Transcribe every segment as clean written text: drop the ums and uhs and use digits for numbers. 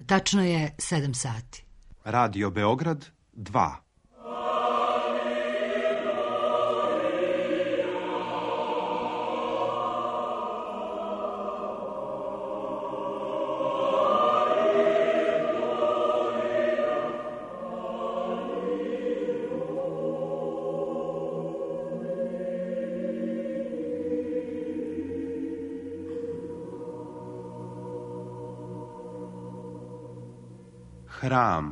Tačno je 7 sati. Radio Beograd 2. Hram.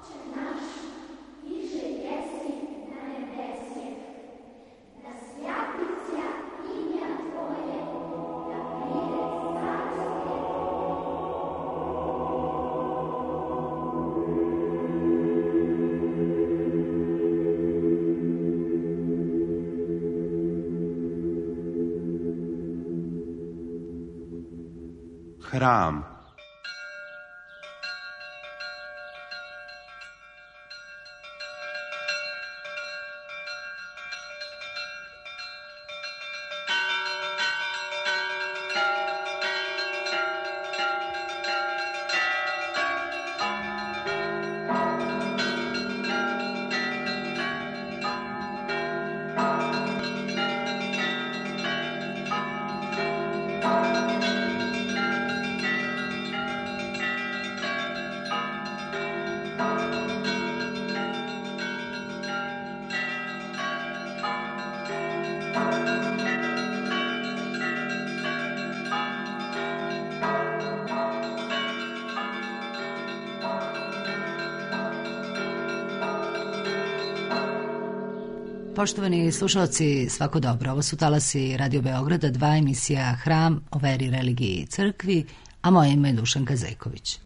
Hram. Poštovani slušalci, svako dobro. Ovo su talasi Radio Beograda 2, emisija Hram o veri, religiji i crkvi, a moje ime je Dušanka Zejković.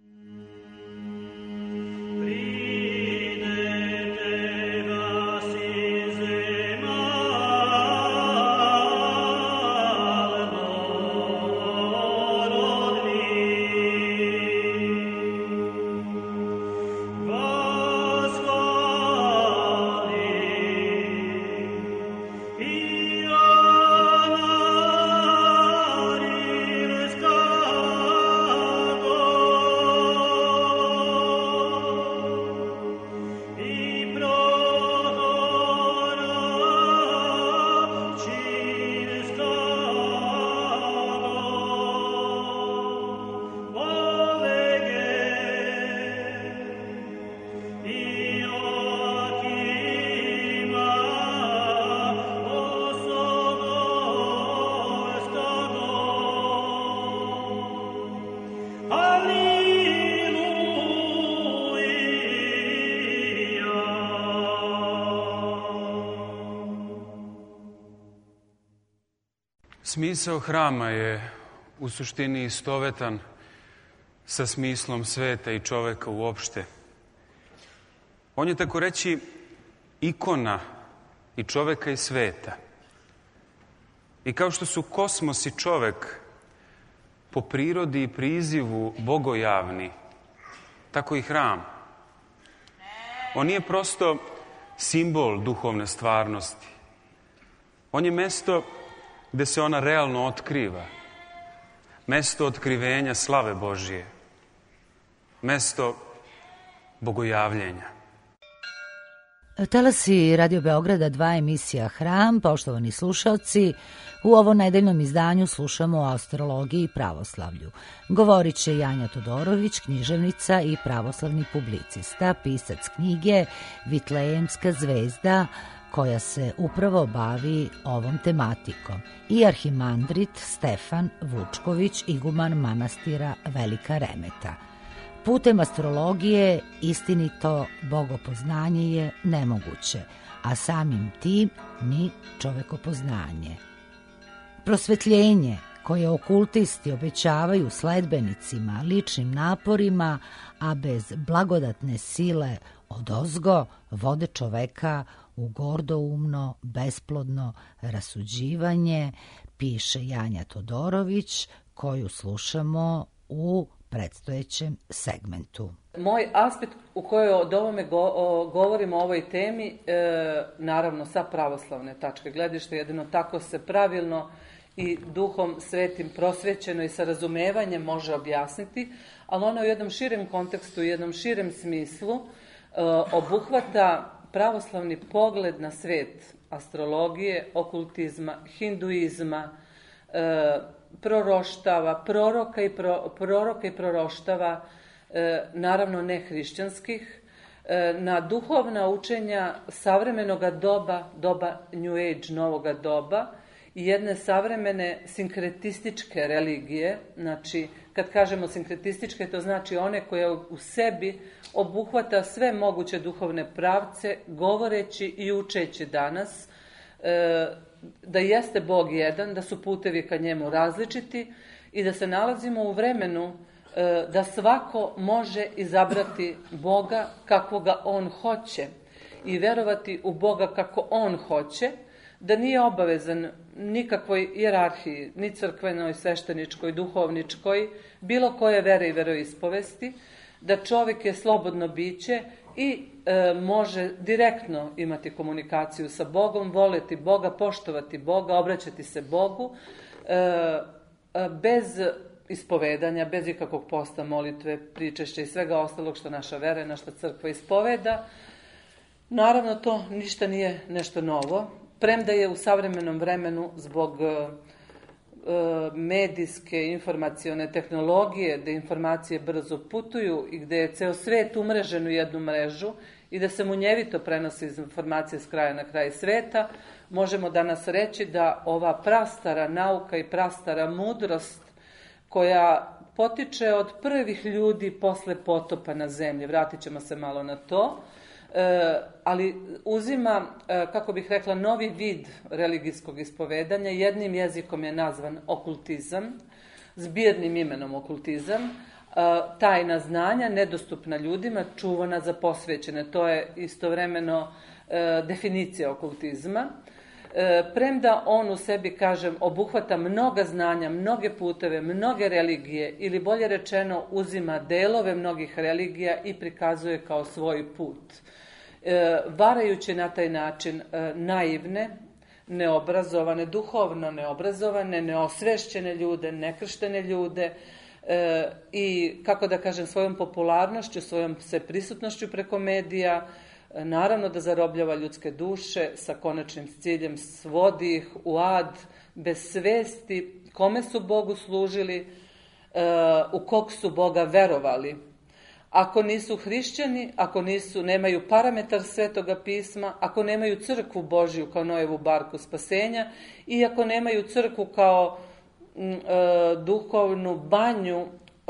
Smisao hrama je u suštini istovetan sa smislom sveta i čoveka uopšte. On je tako reći ikona i čoveka i sveta. I kao što su kosmos i čovek po prirodi i prizivu bogojavni, tako i hram. On nije prosto simbol duhovne stvarnosti. On je mesto gde se ona realno otkriva. Mesto otkrivenja slave Božije. Mesto bogojavljenja. Talasi Radio Beograda 2, emisija Hram. Poštovani slušalci, u ovom nedeljnom izdanju slušamo o astrologiji i pravoslavlju. Govorit će Janja Todorović, književnica i pravoslavni publicista, pisac knjige Vitlejemska zvezda, koja se upravo bavi ovom tematikom, i arhimandrit Stefan Vučković, iguman manastira Velika Remeta. Putem astrologije istinito bogopoznanje je nemoguće, a samim tim ni čovekopoznanje. Prosvetljenje koje okultisti obećavaju sledbenicima ličnim naporima, a bez blagodatne sile odozgo vode čoveka u gordoumno, besplodno rasuđivanje, piše Janja Todorović, koju slušamo u predstojećem segmentu. Moj aspekt u kojoj od ovome govorimo o ovoj temi, naravno sa pravoslavne tačke gledišta, jedino tako se pravilno i Duhom Svetim prosvećeno i sa razumevanjem može objasniti, ali ona u jednom širem kontekstu, u jednom širem smislu obuhvata pravoslavni pogled na svet astrologije, okultizma, hinduizma, proroštava, proroka i proroštava, naravno ne hrišćanskih, na duhovna učenja savremenog doba New Age, novoga doba, i jedne savremene sinkretističke religije. Znači, kad kažemo sinkretističke, to znači one koje u sebi obuhvata sve moguće duhovne pravce, govoreći i učeći danas da jeste Bog jedan, da su putevi ka njemu različiti i da se nalazimo u vremenu da svako može izabrati Boga kakvoga on hoće i verovati u Boga kako on hoće, da nije obavezan nikakvoj hijerarhiji, ni crkvenoj, svešteničkoj, duhovničkoj, bilo koje vere i veroispovesti, da čovjek je slobodno biće i može direktno imati komunikaciju sa Bogom, voleti Boga, poštovati Boga, obraćati se Bogu, bez ispovedanja, bez ikakvog posta, molitve, pričešća i svega ostalog što naša vera i naša crkva ispoveda. Naravno, to ništa nije nešto novo, premda je u savremenom vremenu zbog medijske, informacione tehnologije, gde informacije brzo putuju i gde je ceo svet umrežen u jednu mrežu i da se munjevito prenose informacije s kraja na kraj sveta, možemo danas reći da ova prastara nauka i prastara mudrost koja potiče od prvih ljudi posle potopa na zemlji, vratit ćemo se malo na to, ali uzima, kako bih rekla, novi vid religijskog ispovedanja. Jednim jezikom je nazvan okultizam, zbirnim imenom okultizam, tajna znanja, nedostupna ljudima, čuvana za posvećene. To je istovremeno definicija okultizma. Premda on u sebi, kažem, obuhvata mnoga znanja, mnoge puteve, mnoge religije, ili bolje rečeno uzima delove mnogih religija i prikazuje kao svoj put. Varajući na taj način naivne, neobrazovane, duhovno neobrazovane, neosvešćene ljude, nekrštene ljude i, kako da kažem, svojom popularnošću, svojom prisutnošću preko medija, naravno da zarobljava ljudske duše sa konačnim ciljem, svodi ih u ad, bez svesti kome su Bogu služili, u kog su Boga verovali. Ako nisu hrišćani, ako nemaju parametar Svetoga pisma, ako nemaju crkvu Božju kao Nojevu barku spasenja i ako nemaju crkvu kao duhovnu banju,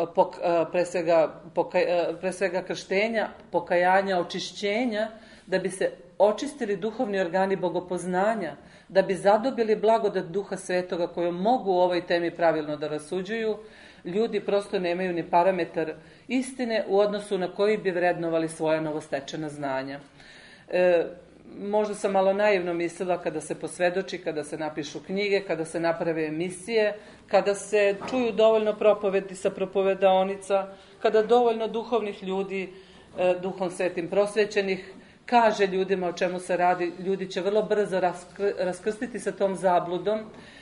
pre svega krštenja, pokajanja, očišćenja, da bi se očistili duhovni organi bogopoznanja, da bi zadobili blagodat Duha Svetoga kojom mogu u ovoj temi pravilno da rasuđuju, ljudi prosto nemaju ni parametar istine u odnosu na koji bi vrednovali svoja novostečena znanja. Možda sam malo naivno mislila kada se posvedoči, kada se napišu knjige, kada se naprave emisije, kada se čuju dovoljno propovedi sa propovedaonica, kada dovoljno duhovnih ljudi, Duhom Svetim prosvećenih, kaže ljudima o čemu se radi, ljudi će vrlo brzo raskrstiti sa tom zabludom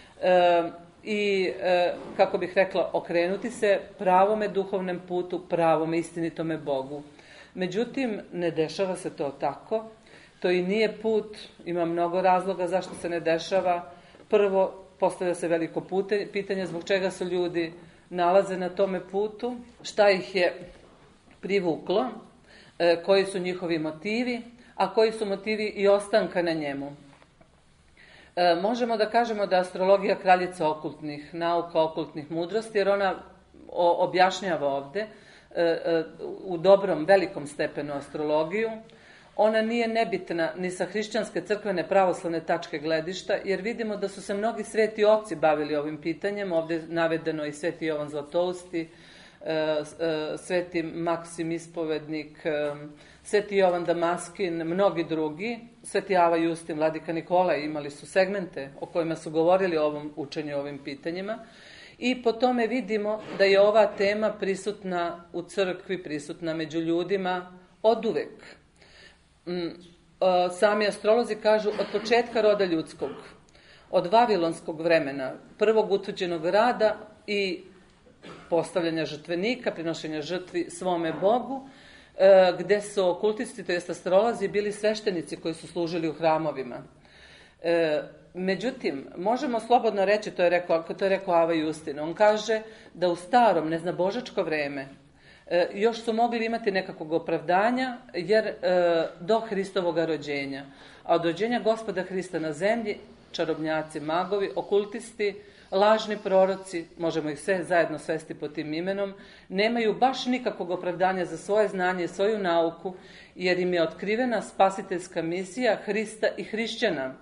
i, kako bih rekla, okrenuti se pravome duhovnom putu, pravome istinitome Bogu. Međutim, ne dešava se to tako. To i nije put, ima mnogo razloga zašto se ne dešava. Prvo, postavlja se veliko pitanje zbog čega se ljudi nalaze na tome putu, šta ih je privuklo, koji su njihovi motivi, a koji su motivi i ostanka na njemu. Možemo da kažemo da je astrologija kraljica okultnih nauka, okultnih mudrosti, jer ona objašnjava ovde u dobrom, velikom stepenu astrologiju. Ona nije nebitna ni sa hrišćanske crkvene pravoslavne tačke gledišta, jer vidimo da su se mnogi sveti oci bavili ovim pitanjem. Ovdje je navedeno i sveti Jovan Zlatousti, sveti Maksim Ispovednik, sveti Jovan Damaskin, mnogi drugi, sveti Ava Justin, vladika Nikolaj, imali su segmente o kojima su govorili o ovom učenju, o ovim pitanjima. I po tome vidimo da je ova tema prisutna u crkvi, prisutna među ljudima oduvek. Sami astrolozi kažu od početka roda ljudskog. od vavilonskog vremena, prvog utvrđenog rada i postavljanja žrtvenika, prinošenja žrtvi svome Bogu, gde su okultisti, to jest astrolozi, bili sveštenici koji su služili u hramovima. Međutim, možemo slobodno reći, to je rekao Ava Justin, on kaže da u starom neznabožačko vreme još su mogli imati nekakvog opravdanja, jer do Hristovog rođenja, a od rođenja Gospoda Hrista na zemlji, čarobnjaci, magovi, okultisti, lažni proroci, možemo ih sve zajedno svesti pod tim imenom, nemaju baš nikakvog opravdanja za svoje znanje i svoju nauku, jer im je otkrivena spasiteljska misija Hrista i hrišćana.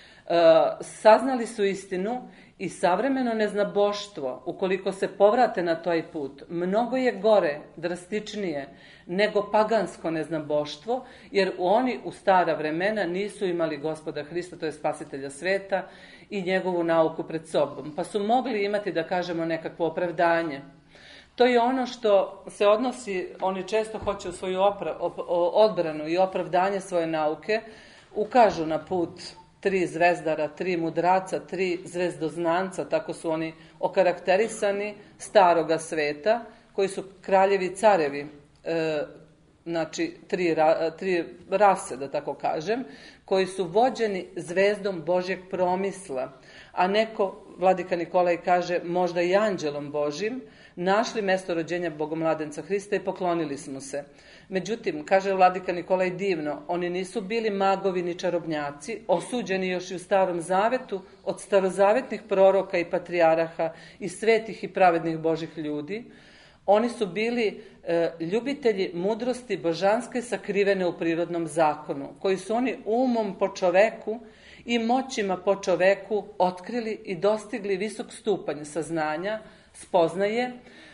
Saznali su istinu i savremeno neznaboštvo, ukoliko se povrate na taj put, mnogo je gore, drastičnije nego pagansko neznaboštvo, jer oni u stara vremena nisu imali Gospoda Hrista, to je spasitelja sveta, i njegovu nauku pred sobom. Pa su mogli imati, da kažemo, nekakvo opravdanje. To je ono što se odnosi, oni često hoće u svoju odbranu i opravdanje svoje nauke, ukažu na put 3 zvezdara, 3 mudraca, 3 zvezdoznanca, tako su oni okarakterisani, staroga sveta, koji su kraljevi i carevi, znači 3 rase, da tako kažem, koji su vođeni zvezdom Božjeg promisla, a neko, vladika Nikolaj kaže, možda i anđelom Božjim, našli mesto rođenja Bogomladenca Hrista i poklonili smo se. Međutim, kaže vladika Nikolaj divno, oni nisu bili magovi ni čarobnjaci, osuđeni još i u Starom Zavetu od starozavetnih proroka i patrijaraha i svetih i pravednih Božih ljudi. Oni su bili ljubitelji mudrosti božanske sakrivene u prirodnom zakonu, koji su oni umom po čoveku i moćima po čoveku otkrili i dostigli visok stupanj saznanja, spoznaje,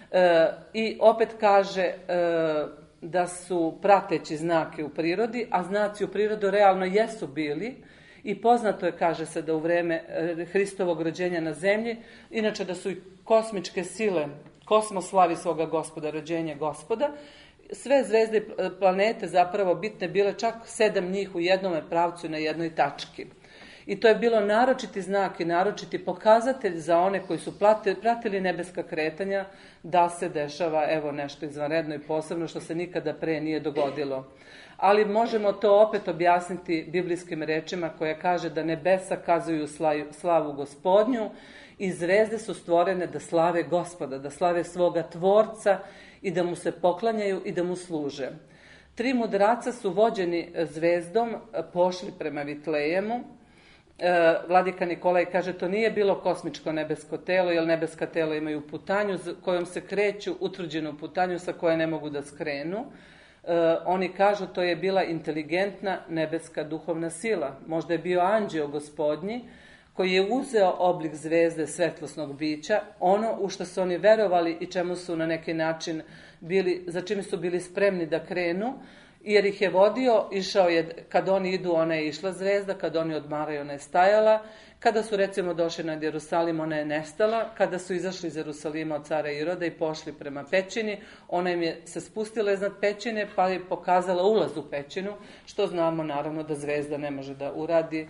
i opet kaže da su prateći znake u prirodi, a znaci u prirodu realno jesu bili, i poznato je, kaže se, da u vreme Hristovog rođenja na zemlji, inače da su i kosmičke sile, kosmos slavi svoga Gospoda, rođenje Gospoda, sve zvezde i planete zapravo bitne bile, čak 7 njih u jednome pravcu i na jednoj tački. I to je bilo naročiti znak i naročiti pokazatelj za one koji su pratili nebeska kretanja, da se dešava evo nešto izvanredno i posebno što se nikada pre nije dogodilo. Ali možemo to opet objasniti biblijskim rečima koja kaže da nebesa kazuju slavu Gospodnju i zvezde su stvorene da slave Gospoda, da slave svoga Tvorca i da mu se poklanjaju i da mu služe. 3 mudraca su vođeni zvezdom pošli prema Vitlejemu. Vladika Nikolaj kaže, to nije bilo kosmičko nebesko telo, jer nebeska tela imaju putanju kojom se kreću, utvrđenu putanju sa koje ne mogu da skrenu. Oni kažu, to je bila inteligentna nebeska duhovna sila. Možda je bio anđeo Gospodnji koji je uzeo oblik zvezde svetlosnog bića, ono u što su oni verovali i čemu su na neki način bili, za čime su bili spremni da krenu, jer ih je vodio, išao je, kad oni idu, ona je išla zvezda, kad oni odmaraju, ona je stajala, kada su recimo došli nad Jerusalim, ona je nestala, kada su izašli iz Jerusalima od cara Iroda i pošli prema pećini, ona im je se spustila iznad pećine, pa je pokazala ulaz u pećinu, što znamo naravno da zvezda ne može da uradi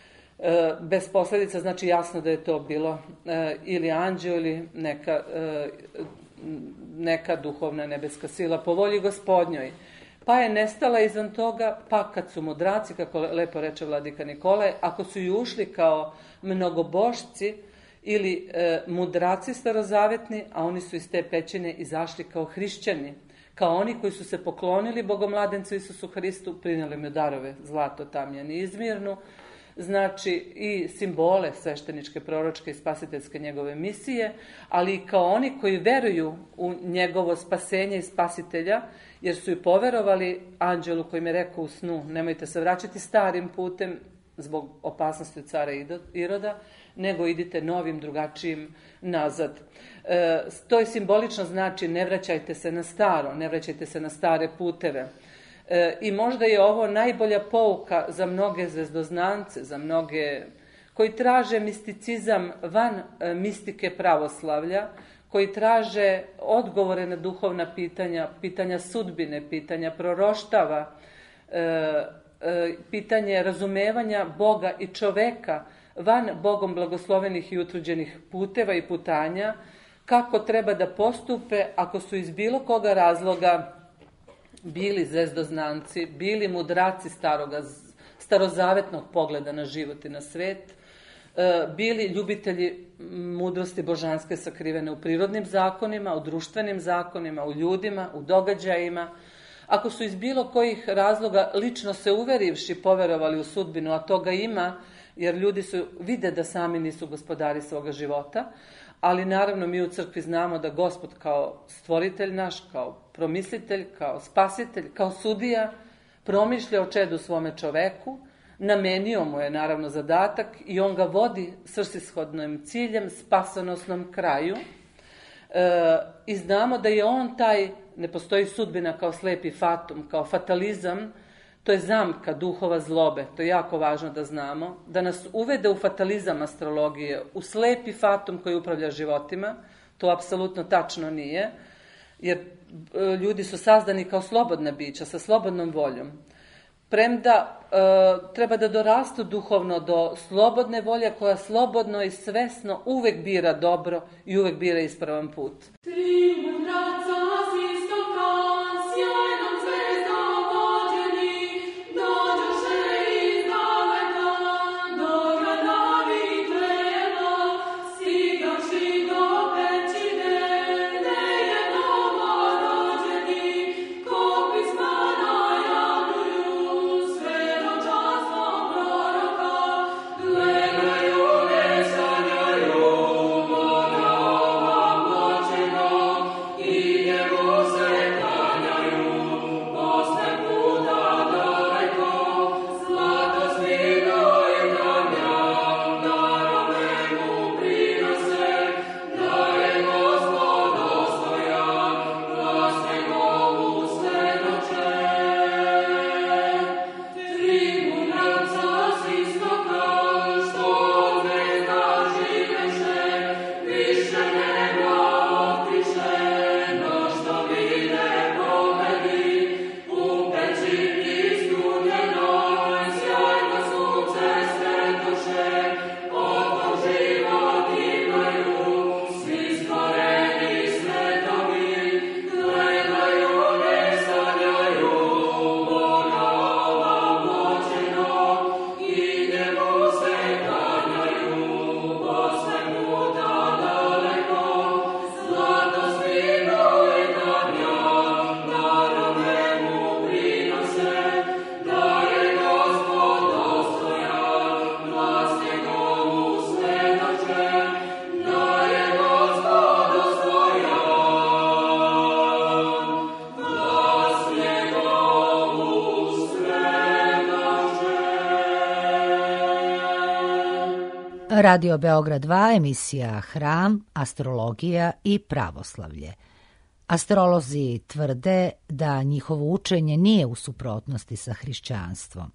bez posljedica, znači jasno da je to bilo ili anđeo ili neka duhovna nebeska sila po volji Gospodnjoj. Pa je nestala izvan toga, pa kad su mudraci, kako lepo reče vladika Nikolaj, ako su i ušli kao mnogobošci ili mudraci starozavetni, a oni su iz te pećine izašli kao hrišćani, kao oni koji su se poklonili Bogomladencu Isusu Hristu, prinijeli mu darove, zlato, tamjan i izmirnu, znači i simbole svešteničke, proročke i spasiteljske njegove misije, ali i kao oni koji veruju u njegovo spasenje i spasitelja, jer su i poverovali anđelu kojim je rekao u snu, nemojte se vraćati starim putem zbog opasnosti od cara Iroda, nego idite novim, drugačijim nazad. To je simbolično, znači ne vraćajte se na staro, ne vraćajte se na stare puteve. I možda je ovo najbolja pouka za mnoge zvezdoznance, za mnoge koji traže misticizam van mistike pravoslavlja, koji traže odgovore na duhovna pitanja, pitanja sudbine, pitanja proroštava, pitanje razumevanja Boga i čoveka van Bogom blagoslovenih i utvrđenih puteva i putanja, kako treba da postupe ako su iz bilo koga razloga bili zvezdoznanci, bili mudraci starozavetnog pogleda na život i na svet, bili ljubitelji mudrosti božanske sakrivene u prirodnim zakonima, u društvenim zakonima, u ljudima, u događajima. Ako su iz bilo kojih razloga lično se uverivši poverovali u sudbinu, a toga ima, jer ljudi vide da sami nisu gospodari svoga života, ali naravno mi u crkvi znamo da Gospod kao stvoritelj naš, kao promislitelj, kao spasitelj, kao sudija, promišlja o čedu svome čoveku, namenio mu je naravno zadatak i on ga vodi svrsishodnim ciljem, spasonosnom kraju. I znamo da je on taj, ne postoji sudbina kao slepi fatum, kao fatalizam, to je zamka duhova zlobe, to je jako važno da znamo, da nas uvede u fatalizam astrologije, u slepi fatum koji upravlja životima, to apsolutno tačno nije, jer ljudi su sazdani kao slobodna bića, sa slobodnom voljom. Premda treba da dorastu duhovno do slobodne volje koja slobodno i svesno uvek bira dobro i uvek bira ispravan put. Radio Beograd 2, emisija Hram, astrologija i pravoslavlje. Astrolozi tvrde da njihovo učenje nije u suprotnosti sa hrišćanstvom.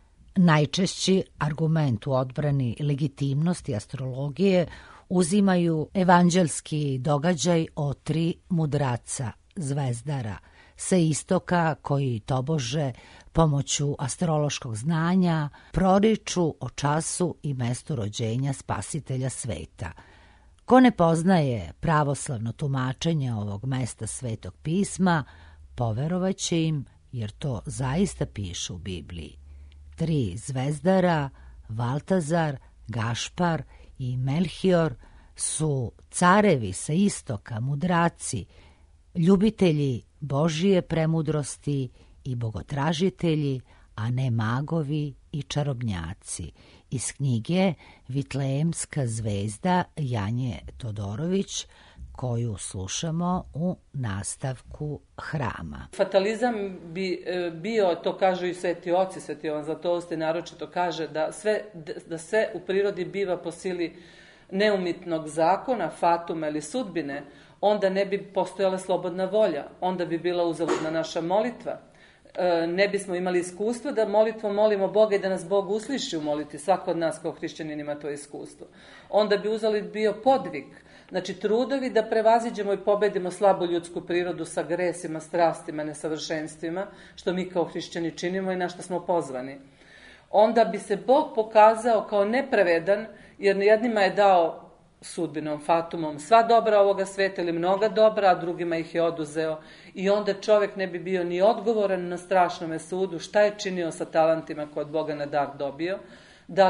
Najčešći argument u odbrani legitimnosti astrologije uzimaju evanđelski događaj o 3 mudraca, zvezdara, sa istoka koji tobože pomoću astrološkog znanja proriču o času i mestu rođenja spasitelja sveta. Ko ne poznaje pravoslavno tumačenje ovog mesta Svetog pisma, poverovaće im, jer to zaista piše u Bibliji. 3 zvezdara, Valtazar, Gašpar i Melhior, su carevi sa istoka, mudraci, ljubitelji Božije premudrosti i bogotražitelji, a ne magovi i čarobnjaci. Iz knjige Vitlejemska zvezda Janje Todorović, koju slušamo u nastavku Hrama. Fatalizam bi bio, to kažu i sveti oci, sveti Jovan Zlatousti naročito kaže, da sve u prirodi biva po sili neumitnog zakona, fatuma ili sudbine, onda ne bi postojala slobodna volja, onda bi bila uzaludna naša molitva. Ne bismo imali iskustvo da molitvom molimo Boga i da nas Bog usliši u molitvi, svako od nas kao hrišćanin ima to iskustvo. Onda bi uzalud bio podvig, znači trudovi da prevaziđemo i pobedimo slabu ljudsku prirodu sa gresima, strastima, nesavršenstvima, što mi kao hrišćani činimo i na što smo pozvani. onda bi se Bog pokazao kao nepravedan, jer jednima je dao sudbinom, fatumom, sva dobra ovoga sveta ili mnoga dobra, a drugima ih je oduzeo. I onda čovjek ne bi bio ni odgovoran na strašnome sudu šta je činio sa talentima koje od Boga na dar dobio, da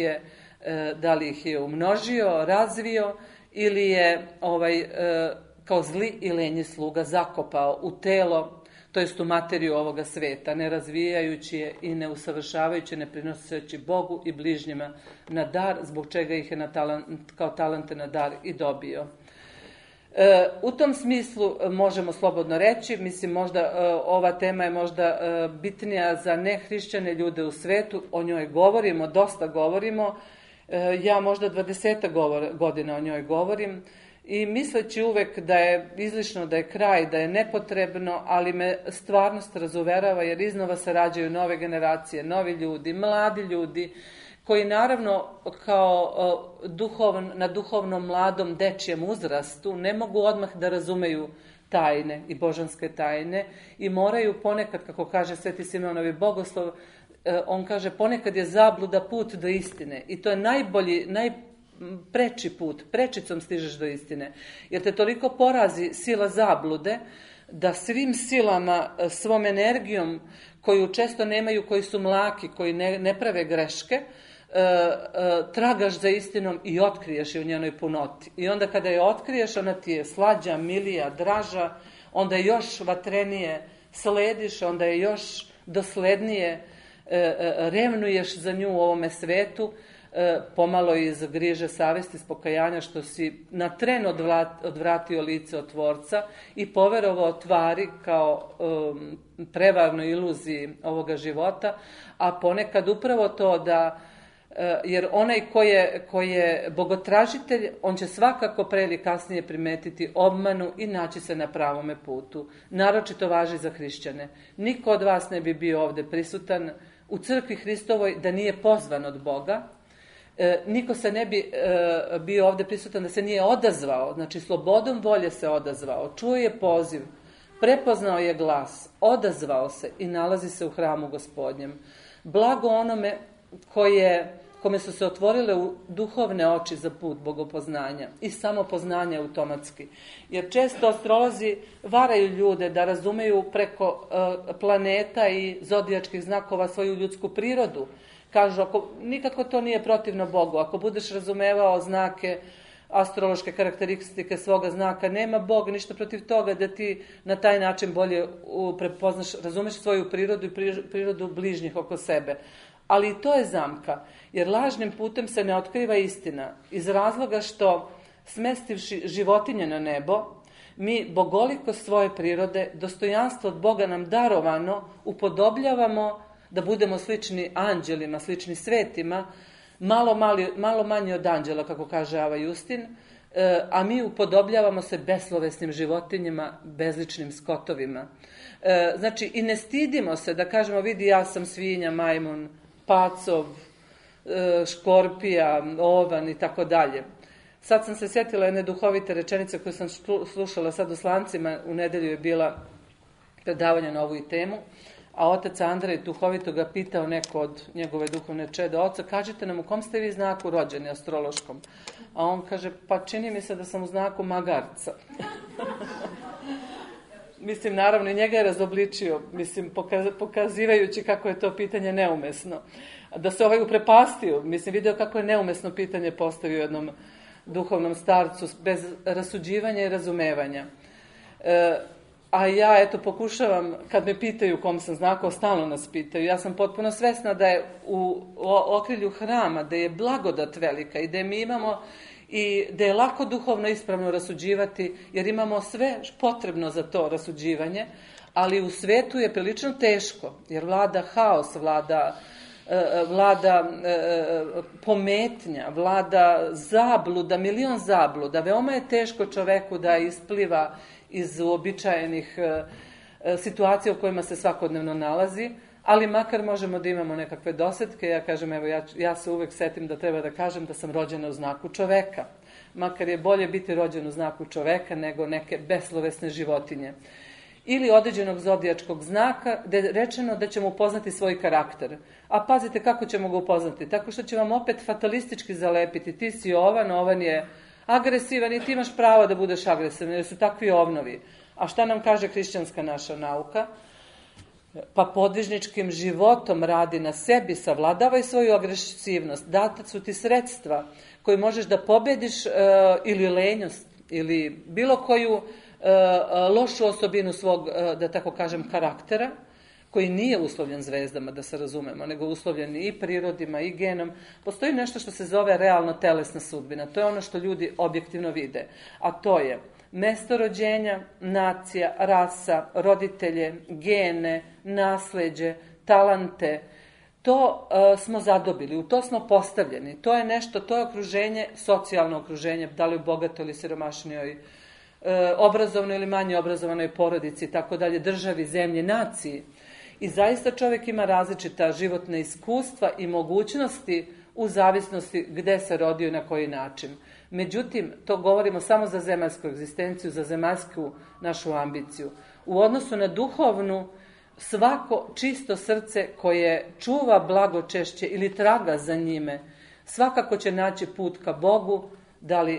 li ih je umnožio, razvio ili je kao zli i lenji sluga zakopao u telo, to jest u materiju ovoga sveta, ne razvijajući je i ne usavršavajući, ne prinoseći Bogu i bližnjima na dar, zbog čega ih je kao talente na dar i dobio. U tom smislu možemo slobodno reći, mislim možda ova tema je možda bitnija za nehrišćane ljude u svetu, o njoj govorimo, dosta govorimo, ja možda 20 godina o njoj govorim, i misleći uvek da je izlišno, da je kraj, da je nepotrebno, ali me stvarnost razuverava jer iznova se rađaju nove generacije, novi ljudi, mladi ljudi, koji naravno kao na duhovnom mladom dečijem uzrastu ne mogu odmah da razumeju tajne i božanske tajne i moraju ponekad, kako kaže Sveti Simeonovi Bogoslov, on kaže ponekad je zabluda put do istine i to je najpreči put, prečicom stižeš do istine, jer te toliko porazi sila zablude da svim silama, svom energijom koju često nemaju, koji su mlaki, koji ne prave greške, tragaš za istinom i otkriješ je u njenoj punoti. I onda kada je otkriješ, ona ti je slađa, milija, draža, onda je još vatrenije slediš, onda je još doslednije revnuješ za nju u ovome svetu, pomalo iz griže savesti, iz pokajanja što si na tren odvratio lice od Tvorca i poverovao tvari kao prevarnoj iluziji ovoga života, a ponekad upravo to da, jer onaj ko je bogotražitelj, on će svakako pre ili kasnije primetiti obmanu i naći se na pravome putu. Naročito važi za hrišćane. Niko od vas ne bi bio ovde prisutan u crkvi Hristovoj da nije pozvan od Boga. Niko se ne bi bio ovde prisutan da se nije odazvao, znači slobodom volje se odazvao, čuo je poziv, prepoznao je glas, odazvao se i nalazi se u hramu Gospodnjem. Blago onome kome su se otvorile duhovne oči za put bogopoznanja i samopoznanja automatski. Jer često astrolozi varaju ljude da razumeju preko planeta i zodijačkih znakova svoju ljudsku prirodu. Kažu, nikako to nije protivno Bogu. Ako budeš razumevao znake, astrološke karakteristike svoga znaka, nema Bog ništa protiv toga da ti na taj način bolje prepoznaš, razumeš svoju prirodu i prirodu bližnjih oko sebe. Ali i to je zamka, jer lažnim putem se ne otkriva istina. Iz razloga što, smestivši životinje na nebo, mi bogoliko svoje prirode, dostojanstvo od Boga nam darovano, upodobljavamo da budemo slični anđelima, slični svetima, malo manje od anđela, kako kaže Ava Justin, a mi upodobljavamo se beslovesnim životinjima, bezličnim skotovima. Znači, i ne stidimo se da kažemo, vidi, ja sam svinja, majmun, pacov, škorpija, ovan i tako dalje. Sad sam se sjetila jedne duhovite rečenice koje sam slušala sad u Slancima, u nedelju je bila predavanje na ovu temu, a otac Andrej duhovito ga pitao neko od njegove duhovne čede, oca, kažite nam u kom ste vi znaku rođeni astrološkom? A on kaže, pa čini mi se da sam u znaku magarca. Mislim, naravno, i njega je razobličio, mislim, pokazivajući kako je to pitanje neumesno. Da se uprepastio, mislim, video kako je neumesno pitanje postavio jednom duhovnom starcu, bez rasuđivanja i razumevanja. A ja, eto, pokušavam, kad me pitaju kom sam znaku, stalno nas pitaju, ja sam potpuno svesna da je u okrilju hrama, da je blagodat velika i da mi imamo i da je lako duhovno ispravno rasuđivati, jer imamo sve potrebno za to rasuđivanje, ali u svetu je prilično teško, jer vlada haos, vlada pometnja, vlada zabluda, milion zabluda. Veoma je teško čoveku da ispliva iz uobičajenih situacija u kojima se svakodnevno nalazi, ali makar možemo da imamo nekakve dosetke. Ja kažem, evo, ja se uvek setim da treba da kažem da sam rođena u znaku čoveka. Makar je bolje biti rođen u znaku čoveka nego neke beslovesne životinje. ili određenog zodijačkog znaka, gde je rečeno da ćemo upoznati svoj karakter. A pazite kako ćemo ga upoznati. Tako što će vam opet fatalistički zalepiti. Ti si ovan, ovan je agresivan i ti imaš pravo da budeš agresivan, jer su takvi ovnovi. A šta nam kaže hrišćanska naša nauka? Pa podvižničkim životom radi na sebi, savladavaj svoju agresivnost. Data su ti sredstva koje možeš da pobediš ili lenjost, ili bilo koju lošu osobinu svog, da tako kažem, karaktera, koji nije uslovljen zvezdama, da se razumemo, nego uslovljen i prirodima i genom. Postoji nešto što se zove realno telesna sudbina. To je ono što ljudi objektivno vide. A to je mesto rođenja, nacija, rasa, roditelje, gene, nasleđe, talante. To smo zadobili, u to smo postavljeni. To je nešto, to je okruženje, socijalno okruženje, da li u bogatoj ili siromašnijoj, obrazovnoj ili manje obrazovanoj porodici i tako dalje, državi, zemlji, naciji. I zaista čovjek ima različita životna iskustva i mogućnosti u zavisnosti gde se rodio i na koji način. Međutim, to govorimo samo za zemaljsku egzistenciju, za zemaljsku našu ambiciju. U odnosu na duhovnu, svako čisto srce koje čuva blagočešće ili traga za njime, svakako će naći put ka Bogu, da li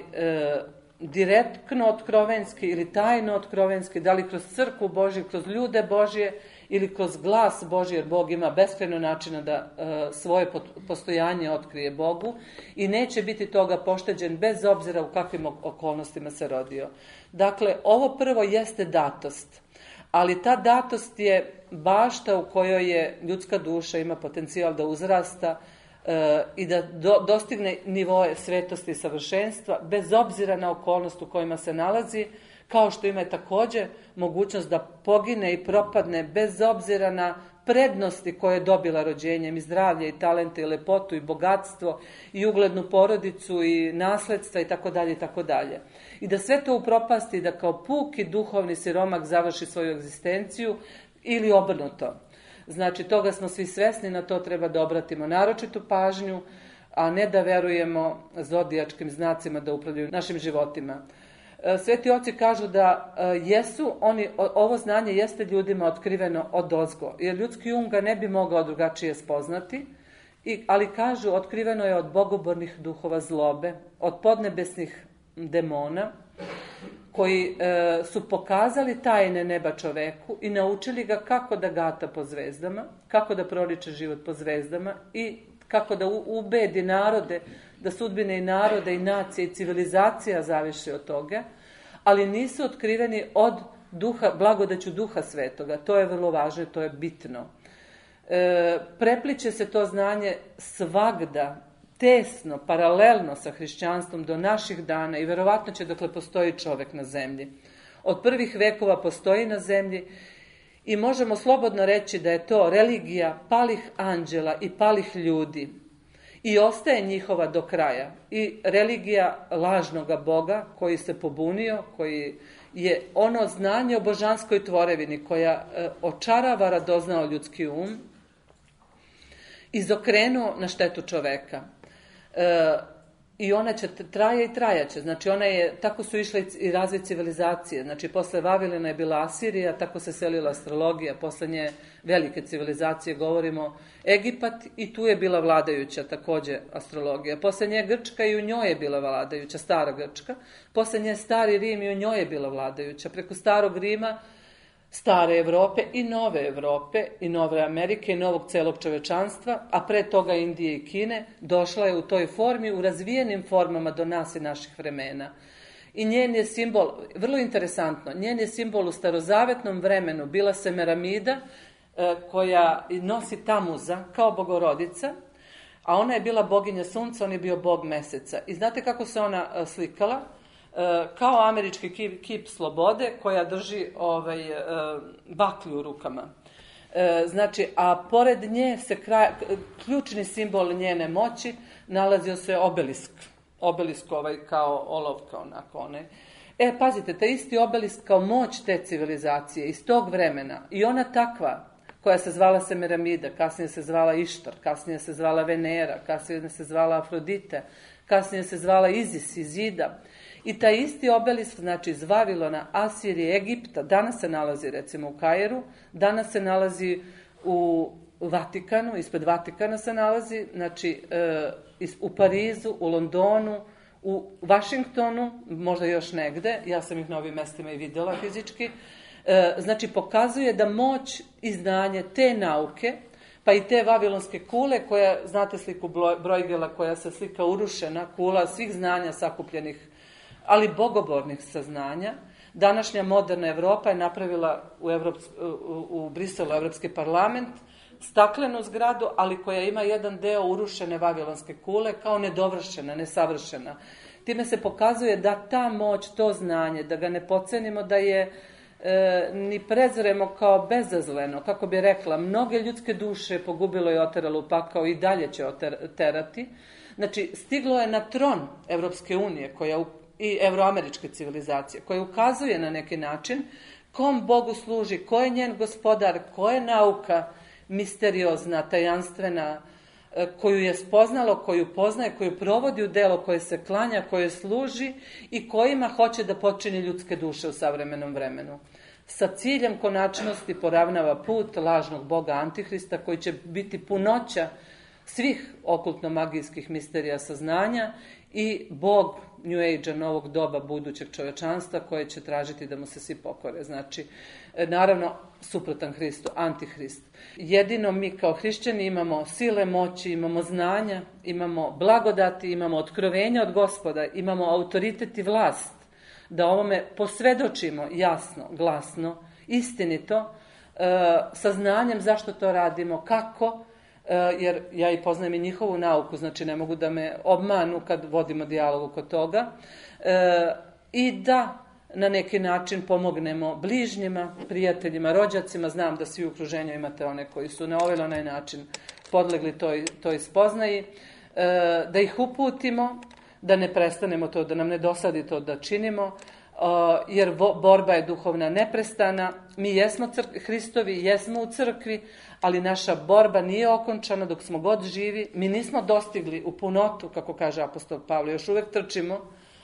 direktno otkrovenski ili tajno otkrovenski, da li kroz crkvu Božju, kroz ljude Božje ili kroz glas Božji, jer Bog ima beskrajno načina da svoje postojanje otkrije Bogu i neće biti toga pošteđen bez obzira u kakvim okolnostima se rodio. Dakle, ovo prvo jeste datost, ali ta datost je bašta u kojoj je ljudska duša, ima potencijal da uzrasta i da dostigne nivoe svetosti i savršenstva, bez obzira na okolnost u kojima se nalazi, kao što ima također mogućnost da pogine i propadne bez obzira na prednosti koje je dobila rođenjem, i zdravlje, i talente, i lepotu, i bogatstvo, i uglednu porodicu, i nasledstva, i tako dalje, i tako dalje. I da sve to upropasti, da kao puki duhovni siromak završi svoju egzistenciju ili obrnuto. Znači, toga smo svi svesni, na to treba da obratimo naročitu pažnju, a ne da verujemo zodijačkim znacima da upravljaju našim životima. Sveti oci kažu da ovo znanje jeste ljudima otkriveno odozgo, jer ljudski um ga ne bi mogao drugačije spoznati, ali kažu otkriveno je od bogobornih duhova zlobe, od podnebesnih demona, koji su pokazali tajne neba čoveku i naučili ga kako da gata po zvezdama, kako da proriče život po zvezdama i kako da ubedi narode, da sudbine i narode i nacije i civilizacija zavisi od toga, ali nisu otkriveni od duha, blagodaću duha svetoga. To je vrlo važno i to je bitno. Prepliče se to znanje svagda, tesno, paralelno sa hrišćanstvom do naših dana i verovatno će dokle postoji čovek na zemlji. Od prvih vekova postoji na zemlji i možemo slobodno reći da je to religija palih anđela i palih ljudi i ostaje njihova do kraja. I religija lažnoga Boga koji se pobunio, koji je ono znanje o božanskoj tvorevini koja očarava radoznao ljudski um, izokrenuo na štetu čoveka. I ona će traje i trajaće. Znači tako su išle i razvoj civilizacije. Znači posle Vavilena je bila Asirija, tako se selila astrologija, posle nje velike civilizacije, govorimo Egipat i tu je bila vladajuća također astrologija. Posle nje Grčka i u njoj je bila vladajuća, stara Grčka. Posle nje stari Rim i u njoj je bila vladajuća. Preko starog Rima stare Evrope i nove Amerike i novog celog čovečanstva, a pre toga Indije i Kine, došla je u toj formi, u razvijenim formama do nas i naših vremena. I njen je simbol, vrlo interesantno, njen je simbol u starozavetnom vremenu bila Semiramida, koja nosi Tamuza kao bogorodica, a ona je bila boginja sunca, on je bio bog meseca. I znate kako se ona slikala? Kao američki kip slobode koja drži baklju u rukama. Znači, a pored nje se ključni simbol njene moći nalazio se obelisk. Obelisk kao olovka onako onaj. Pazite, taj isti obelisk kao moć te civilizacije iz tog vremena i ona takva koja se zvala Semiramida, kasnije se zvala Ištar, kasnije se zvala Venera, kasnije se zvala Afrodite, kasnije se zvala Izis, Izida. I taj isti obelisk, znači iz Vavilona, Asirije, Egipta, danas se nalazi recimo u Kairu, danas se nalazi u Vatikanu, ispred Vatikana se nalazi, znači u Parizu, u Londonu, u Vašingtonu, možda još negde, ja sam ih na ovim mestima i videla fizički, znači pokazuje da moć i znanje te nauke, pa i te vavilonske kule, koja, znate sliku Bruegela, koja se slika urušena, kula svih znanja sakupljenih, ali bogobornih saznanja, današnja moderna Evropa je napravila u Briselu Evropski parlament, staklenu zgradu, ali koja ima jedan deo urušene vavilonske kule kao nedovršena, nesavršena. Time se pokazuje da ta moć, to znanje, da ga ne podcenimo, da je ni prezremo kao bezazleno. Kako bi rekla, mnoge ljudske duše pogubilo i oteralo u pakao i dalje će terati. Znači, stiglo je na tron Evropske unije i evroameričke civilizacije, koja ukazuje na neki način kom Bogu služi, ko je njen gospodar, ko je nauka misteriozna, tajanstvena, koju je spoznalo, koju poznaje, koju provodi u delo, koje se klanja, koje služi i kojima hoće da počini ljudske duše u savremenom vremenu. Sa ciljem konačnosti poravnava put lažnog boga Antihrista, koji će biti punoća svih okultno-magijskih misterija saznanja i bog New Age-a, novog doba budućeg čovečanstva, koje će tražiti da mu se svi pokore. Znači, naravno, suprotan Hristu, Antihrist. Jedino mi kao hrišćani imamo sile moći, imamo znanja, imamo blagodati, imamo otkrovenje od Gospoda, imamo autoritet i vlast, da ovome posvedočimo jasno, glasno, istinito, sa znanjem zašto to radimo, kako, jer ja i poznajem i njihovu nauku, znači ne mogu da me obmanu kad vodimo dijalog oko toga, i da na neki način pomognemo bližnjima, prijateljima, rođacima. Znam da svi u okruženju imate one koji su na ovaj ili onaj način podlegli toj spoznaji, da ih uputimo, da ne prestanemo to, da nam ne dosadi to da činimo, jer borba je duhovna neprestana. Mi jesmo Hristovi, jesmo u crkvi, ali naša borba nije okončana dok smo god živi. Mi nismo dostigli u punotu, kako kaže apostol Pavle, još uvek trčimo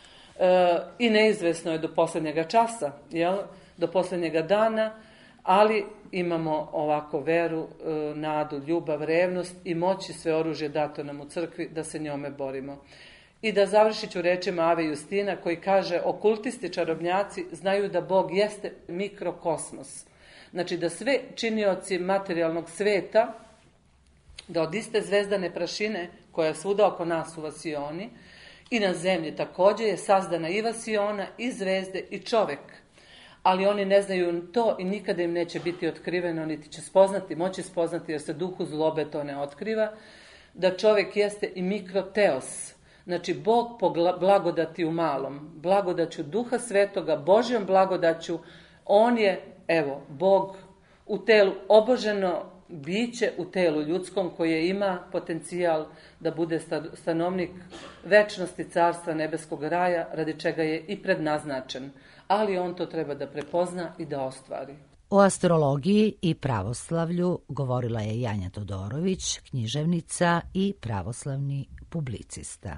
i neizvesno je do posljednjega časa, do posljednjega dana, ali imamo ovako veru, nadu, ljubav, revnost i moći, sve oružje dato nam u crkvi da se njome borimo. I da završit ću rečima Ave Justina, koji kaže: okultisti, čarobnjaci znaju da Bog jeste mikrokosmos. Znači da sve činioci materijalnog sveta, da od iste zvezdane prašine koja je svuda oko nas u vasioni i na zemlji također je sazdana i vasiona, i zvezde, i čovek. Ali oni ne znaju to i nikada im neće biti otkriveno, niti će moći spoznati, jer se duhu zlobe to ne otkriva, da čovek jeste i mikroteos. Znači, Bog po blagodati u malom, blagodaću Duha Svetoga, Božjom blagodaću, on je, Bog u telu, oboženo biće u telu ljudskom, koje ima potencijal da bude stanovnik večnosti Carstva nebeskog raja, radi čega je i prednaznačen. Ali on to treba da prepozna i da ostvari. O astrologiji i pravoslavlju govorila je Janja Todorović, književnica i pravoslavni publicista.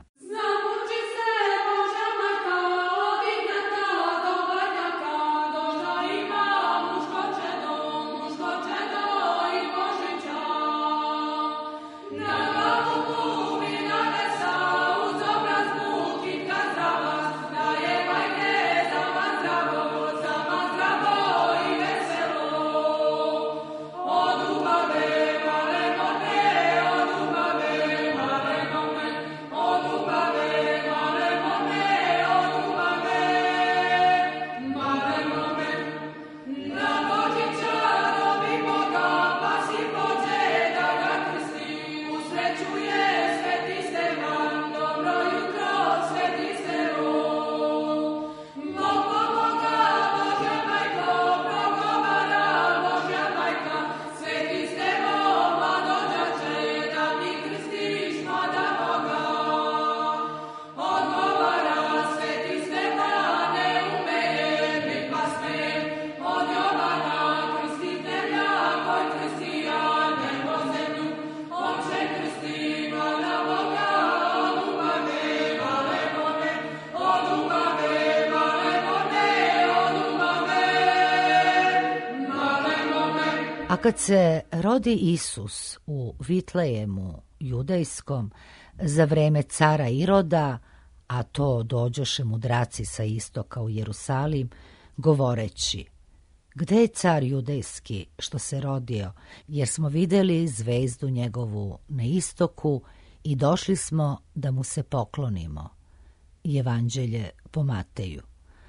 Odu kad se rodi Isus u Vitlejemu judejskom za vreme cara Iroda, a to dođoše mudraci sa istoka u Jerusalim, govoreći: Gde je car judejski što se rodio, jer smo vidjeli zvezdu njegovu na istoku i došli smo da mu se poklonimo. Evanđelje po Mateju.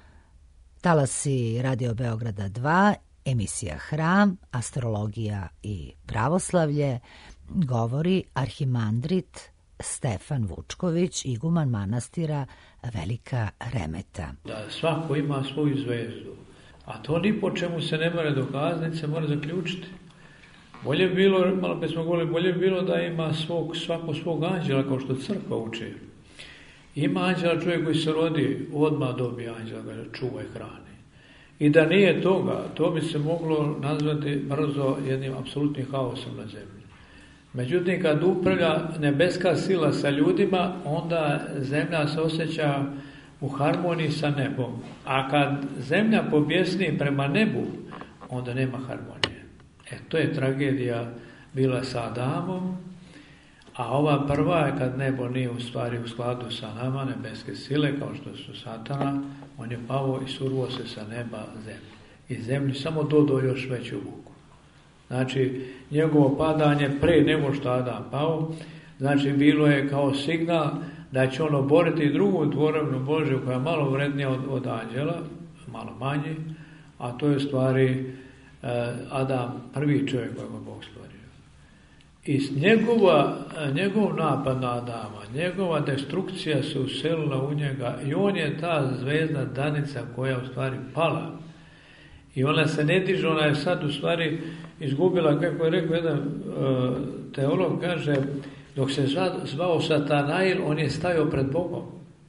Talasi Radio Beograda 2, emisija Hram, astrologija i pravoslavlje, govori arhimandrit Stefan Vučković, iguman manastira Velika Remeta. Da svako ima svoju zvezdu, a to ni po čemu se ne mora dokazati, se mora zaključiti. Bolje bi bilo, malo pe smo govorili, bolje bi bilo da ima svako svog anđela, kao što crkva uči. Ima anđela, čovjek koji se rodi, odmah dobije anđela, ga čuva i hrani. I da nije toga, to bi se moglo nazvati brzo jednim apsolutnim haosom na zemlji. Međutim, kad upravlja nebeska sila sa ljudima, onda zemlja se osjeća u harmoniji sa nebom. A kad zemlja pobjesni prema nebu, onda nema harmonije. To je tragedija bila sa Adamom, a ova prva je kad nebo nije u stvari u skladu sa nama, nebeske sile, kao što su Satana, on je pao i survo se sa neba zemlji. I zemlji samo dodao još veću muku. Znači, njegovo padanje pre nego što Adam pao, znači bilo je kao signal da će on oboriti drugu tvorevnu Božju koja je malo vrednija od anđela, malo manje, a to je u stvari Adam, prvi čovjek kojega Bog stvorio. I njegov napad na Adama, njegova destrukcija se uselila u njega i on je ta zvezda danica koja je u stvari pala. I ona se ne diže, ona je sad u stvari izgubila, kako je rekao jedan teolog, kaže, dok se zvao Satanail, on je stajao pred Bogom.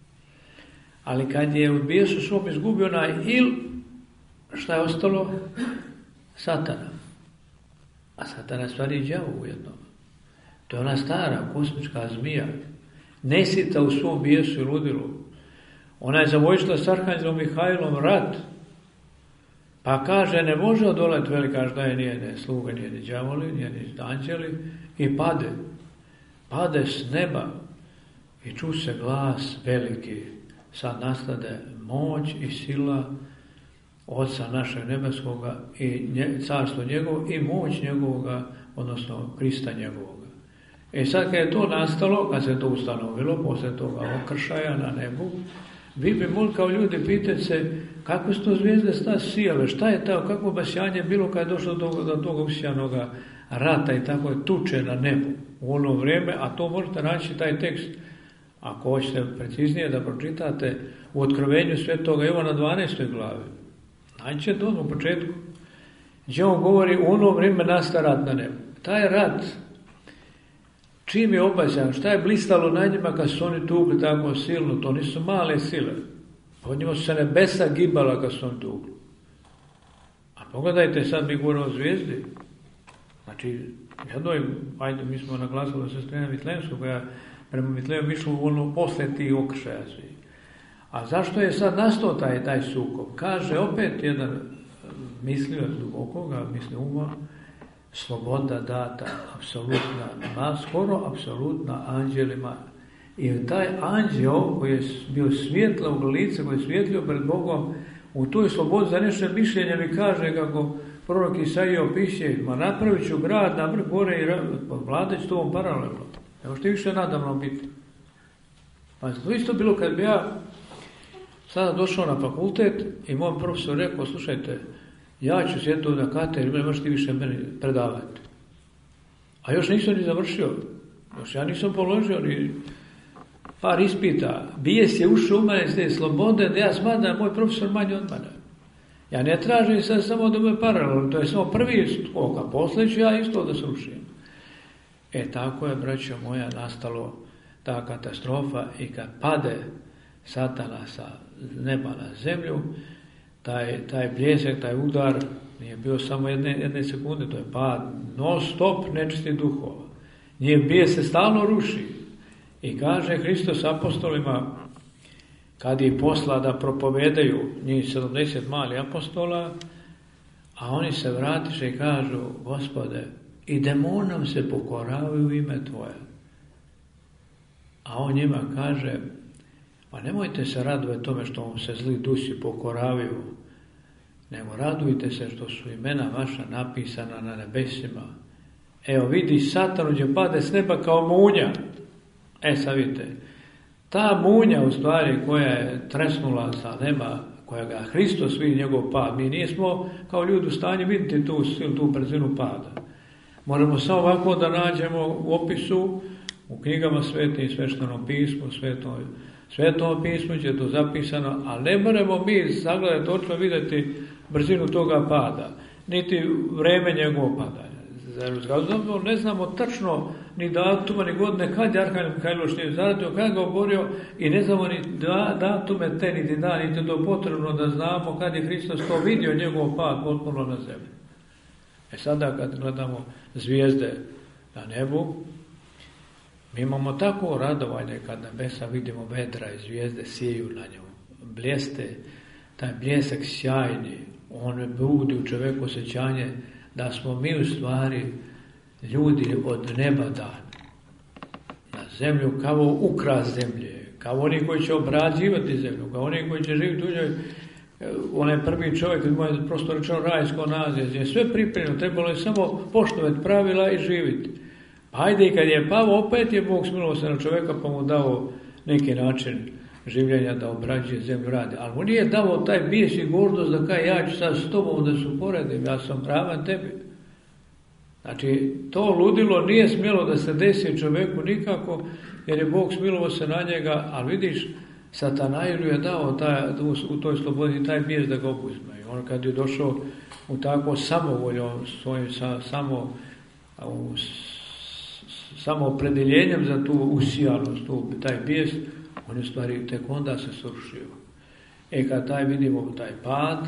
Ali kad je u bijesu svom izgubio onaj il, šta je ostalo? Satana. A Satana je stvari i đavo ujedno. To je ona stara kosmička zmija, nesita u svom bijesu i ludilu. Ona je zavojšla s arhanđelom Mihajlom rat, pa kaže, ne može odoleti velika šta je, nije ne sluge, nije ni đavoli, nije ni anđeli, i pade s neba i ču se glas veliki, sad nastade moć i sila Oca našeg nebeskoga i carstvo njegovo i moć njegovoga, odnosno Krista njegovoga. Sad kad je to nastalo, kad se to ustanovilo, posle toga okršaja na nebu, vi bi mogli kao ljudi pitati se kako su to zvijezde sijale, šta je to, kako basjanje bilo kad je došlo do tog usijanog rata i tako je tuče na nebu u ono vrijeme, a to možete naći taj tekst, ako hoćete preciznije da pročitate u Otkrivenju Svetoga Ivana 12. glavi. Naći to u početku, gdje on govori u ono vrijeme nasta rat na nebu. Taj rat, čim je obasjan, šta je blistalo na njima kad su oni tukli tako silno, to nisu male sile. Pod njima su se nebesa gibala kad su oni tukli. A pogledajte, sad mi govorimo o zvijezdi. Znači, jednoj, ajde, mi smo naglasili da se strana Vitlejemsko, koja prema Vitlejemu išlo u ono posle tih okršaja svi. A zašto je sad nastao taj sukob? Kaže opet jedan mislioc dubokoga, uma, sloboda data, apsolutna, skoro apsolutna anđelima. I taj anđel koji je bio svjetlo u lice, koji je svjetlio pred Bogom, u toj slobodi za nešto mišljenja mi kaže, kako prorok Isaija opiše, ma napravit ću grad na vrh gore i vladat ću tom paralelno. Evo što više nadamno biti. Pa to isto bilo kad bi ja sada došao na fakultet i moj profesor rekao, slušajte, ja ću sjediti na katedri, ne možeš ti više meni predavati. A još nisam ni završio. Još ja nisam položio ni par ispita. Bijes je ušao u mene s te slobode, da ja smatram da je moj profesor manji od mene. Ja ne tražim sad samo da me paralelno, to je samo prvi skok, a poslije ću ja isto da srušim. Tako je, braćo moja, nastalo ta katastrofa i kad pade Satana sa neba na zemlju, taj bljesak, taj udar nije bio samo jedne sekunde, to je pad non stop nečistih duhova. Nije bije se stalno ruši. I kaže Hristos apostolima, kad ih posla da propovedaju, njih 70 mali apostola, A oni se vratiše i kažu, Gospode, i demonom se pokoravaju u ime Tvoje. A on njima kaže, pa nemojte se radovati tome što vam se zli dusi pokoravaju, nego radujte se što su imena vaša napisana na nebesima. Evo vidi, Satan uđe pade s neba kao munja. Sad vidite, ta munja u stvari koja je tresnula sa neba, koja ga Hristos vidi njegov pad. Mi nismo kao ljudi u stanju vidjeti tu brzinu pada. Moramo samo ovako da nađemo u opisu, u knjigama svetim i sveštenom pismu, svetom pismu će to zapisano, ali ne moramo mi sagledati točno vidjeti brzinu toga pada, niti vreme njegovog padanja. Zato ne znamo tačno ni datuma, ni godine kad je Arhanđel Mihajlo što je zaradio, kad ga oborio i ne znamo ni datume te, niti dan, niti to potrebno da znamo kad je Hristos to vidio njegov pad potpuno na zemlji. Sada kad gledamo zvijezde na nebu, mi imamo tako radovanje kad nebesa vidimo vedra i zvijezde siju na njemu. Bljeste, taj bljesak sjajni, on budi u čoveku osjećanje da smo mi u stvari ljudi od neba dani na zemlju kao ukras zemlje, kao oni koji će obrađivati zemlju, kao oni koji će živjeti u njoj. Onaj prvi čovjek, ima prosto rečeno rajsko naziv, je sve pripremljeno, trebalo je samo poštovati pravila i živjeti. Pa ajde i kad je pao, opet je Bog smilovao se na čovjeka pa mu dao neki način življenja da obrađuje zemlju radi. Ali mu nije dao taj bijes i gordost da kaj ja ću sad s tobom da se uporedim, ja sam ravan tebi. Znači, to ludilo nije smjelo da se desi čovjeku nikako, jer je Bog smilovao se na njega, ali vidiš, Satanaju je dao u toj slobodi taj bijes da ga opuzme. I on kad je došao u tako samovoljom, svojim samoopredjeljenjem za tu usijanost, taj bijes, on je u stvari tek onda se srušio. Kad vidimo taj pad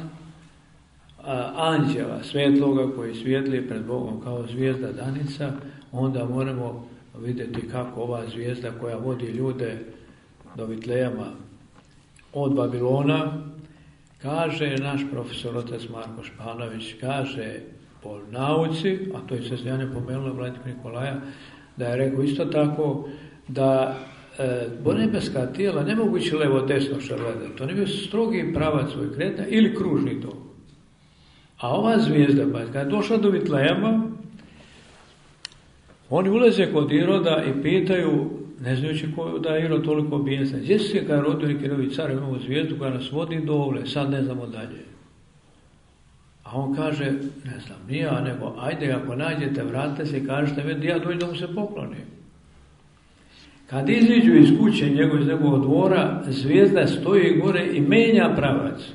anđela svetloga koji svijetli pred Bogom kao zvijezda danica, onda moramo vidjeti kako ova zvijezda koja vodi ljude do Vitlejama od Babilona, kaže naš profesor otac Marko Španović, kaže po nauci, a to je sestrijanje pomenula Vladimir Nikolaja, da je rekao isto tako da nebeska tijela ne mogu ići levo desno što gleda, to ne bi strogi pravac svoj kretanja ili kružni to. A ova zvijezda, pa kad je došla do Vitlejama, oni ulaze kod Iroda i pitaju, ne znajući da je Irod toliko bijesan, gdje se ga rodio neki novi car, imamo zvijezdu koja nas vodi do ovle, sad ne znamo dalje. A on kaže, ne znam, nije ja, nego ajde ako nađete, vratite se i kažete mi, ja dođem da mu se poklonim. Kad iziđu iz kuće iz njegovog dvora, zvijezda stoji gore i menja pravac.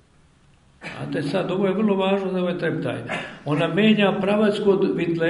A sad, ovo je vrlo važno za ovaj treptaj. Ona menja pravac kod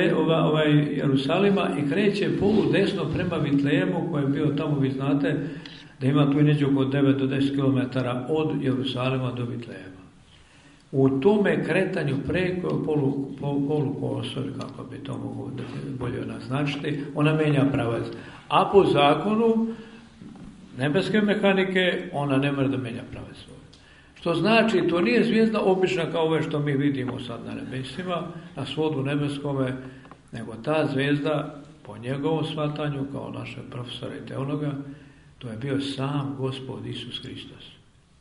Jerusalima i kreće polu desno prema Vitlejemu koji je bio tamo, vi znate, da ima tu neđe oko 9 do 10 km od Jerusalima do Vitlejema. U tome kretanju preko polukosor, kako bi to mogu bolje naznačiti, ona menja pravac. A po zakonu nebeske mehanike ona ne mora da menja pravac. Što znači, to nije zvijezda obična kao ove što mi vidimo sad na nebesima, na svodu nebeskome, nego ta zvijezda, po njegovom shvatanju, kao našeg profesora i teologa, to je bio sam Gospod Isus Hristos.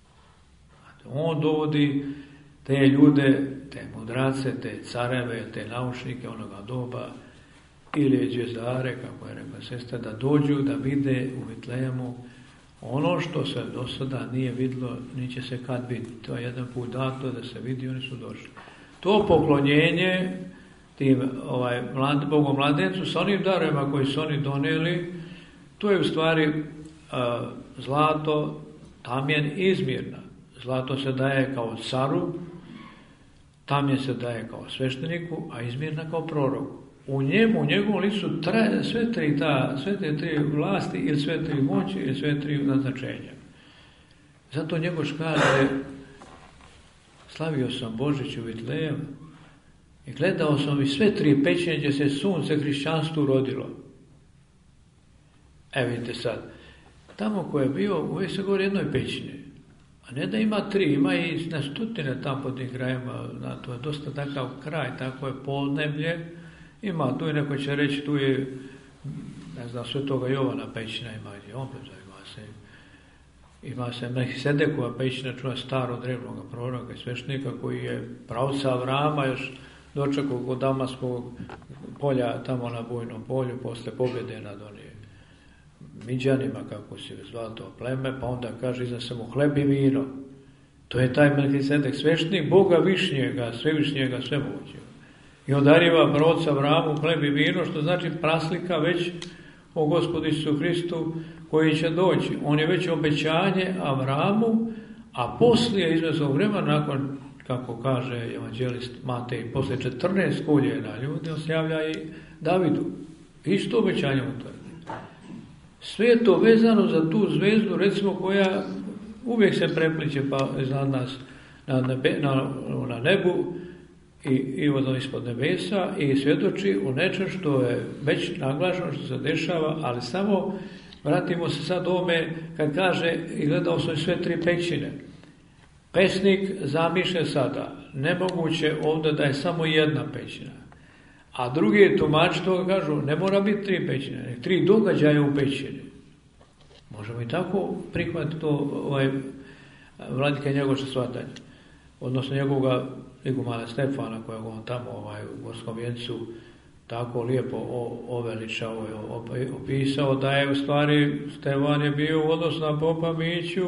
On dovodi te ljude, te mudrace, te careve, te naučnike onoga doba, ili zvijezdare, kako je rekla sestra, da dođu, da vide u Vitlejemu ono što se do sada nije vidjelo, ni će se kad vidjeti. To je jedan put dato da se vidi, oni su došli. To poklonjenje tim Bogom mladencu sa onim darovima koji su oni donijeli, to je u stvari zlato, tamjen i izmirna. Zlato se daje kao caru, tamjen se daje kao svešteniku, a izmirna kao proroku. U njegovom licu sve te tri vlasti ili sve tri moći ili sve tri naznačenja. Zato Njegoš kaže, slavio sam Božić u Vitlejem i gledao sam i sve tri pećine gdje se sunce hrišćanstvu rodilo. Vidite sad, tamo ko je bio, uvijek se govori jednoj pećini, a A ne da ima 3, ima i na stotine tam po tim krajima, to je dosta takav kraj, tako je podneblje. Ima, tu je neko će reći, tu je, ne znam, Svetoga Jovana pećina ima, ima se Melhisedekova pećina, čuna starog drevnog proroka i sveštenika koji je pravca Avrama još dočekao kod Damaskog polja, tamo na Bojnom polju, posle pobjede nad onim Midjanima, kako se zvalo to pleme, pa onda kaže iznese mu hleb i vino. To je taj Melhisedek, sveštenik Boga Višnjega, Svevišnjega, Svemoćega. I on dariva pravca Avramu hleb i vino, što znači praslika već o Gospodu Isusu Hristu koji će doći. On je već obećanje Avramu, a poslije izvezog vremena, nakon, kako kaže evanđelist Matej, posle 14 koljena ljudi, on se javlja i Davidu. Isto obećanje utvrdi. Sve je to vezano za tu zvezdu, recimo, koja uvijek se prepliče pa iznad nas na nebu i vodom ispod nebesa i svjedoči o nečem što je već naglašeno, što se dešava, ali samo vratimo se sad ovome kad kaže i gledao sam sve 3 pećine. Pesnik zamišlja sada, nemoguće ovdje da je samo jedna pećina. A drugi tumači toga kažu, ne mora biti 3 pećine, nek 3 događaja u pećini. Možemo i tako prihvatiti to vladika njegoša shvatanja. Odnosno njegovoga igumana Stefana, kojeg on tamo u Gorskom Vjencu tako lijepo oveličao i opisao, da je u stvari Stefan je bio u odnosu na popa Miću,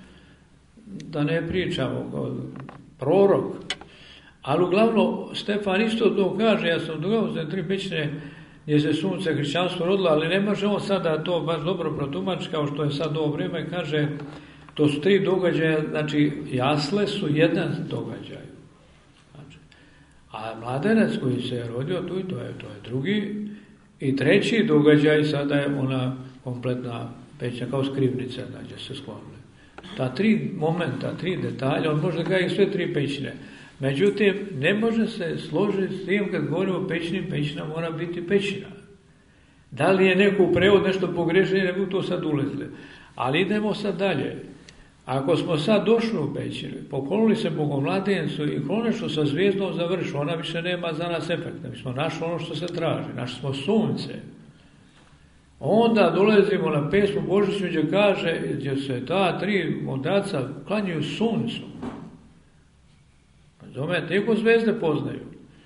da ne pričamo, prorok. Ali uglavnom Stefan isto to kaže, ja sam dogao za 3 pećine gdje se sunce hrišćanstvo rodilo, ali ne može on sada to baš dobro protumačiti kao što je sad ovo vrijeme, kaže, to su 3 događaja, znači jasle su jedan događaj. Znači, a mladenac koji se je rodio tu, to je drugi, i 3. događaj sada je ona kompletna pećina, kao skrivnica, znači se sklonile. Ta 3 momenta, 3 detalja, on može ga i sve 3 pećine. Međutim, ne može se složiti s tim kad govorimo o pećini, pećina mora biti pećina. Da li je neko u prevod nešto pogrešio, ne bi to sad ulazili. Ali idemo sad dalje. Ako smo sad došli u pećinu, poklonili se Bogomladencu i konačno sa zvijezdom završili, ona više nema za nas efekta. Mi smo našli ono što se traži, našli smo sunce. Onda dolazimo na pesmu Božiću gdje kaže, gdje se ta 3 mudraca klanjaju suncu. Zome, teko zvijezde poznaju.